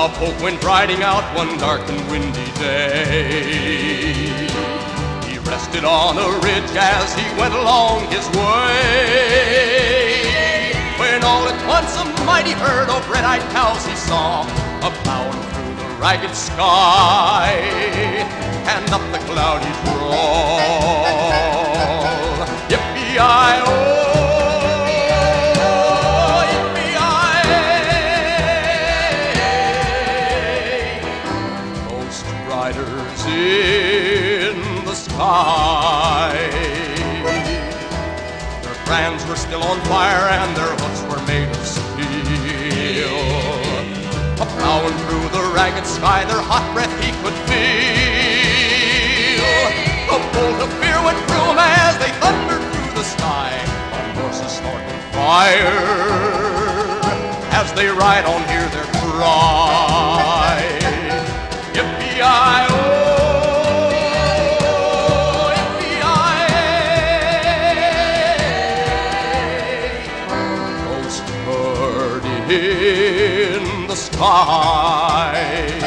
cowpoke went riding out one dark and windy day. He rested on a ridge as he went along his way, when all at once a mighty herd of red-eyed cows he saw, a-plowing through the ragged sky and up the cloudy draw. Yippee-i-oh! Riders in the sky. Their brands were still on fire and their hooves were made of steel. A-plowing through the ragged sky, their hot breath he could feel. A bolt of fear went through them as they thundered through the sky, on horses snorting fire, as they ride on, hear their cry. Yippee-i-oh, yippee-i-ay, ghost bird in the sky.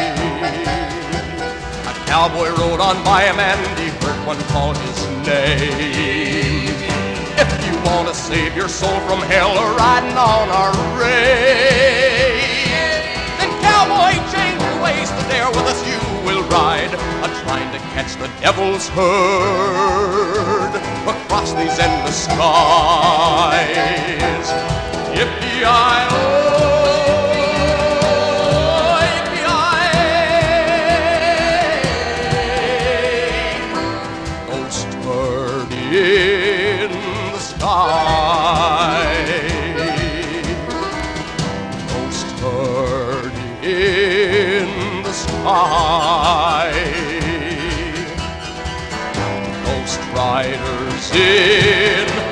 A cowboy rode on by him and he heard one call his name. If you want to save your soul from hell, riding on our range, then cowboy, change your ways, to dare with us you will ride, a-trying to catch the devil's herd across these endless skies. Yippee-i-oh, yippee-i-ay, ghost bird in the sky, ghost bird in the sky, ghost riders in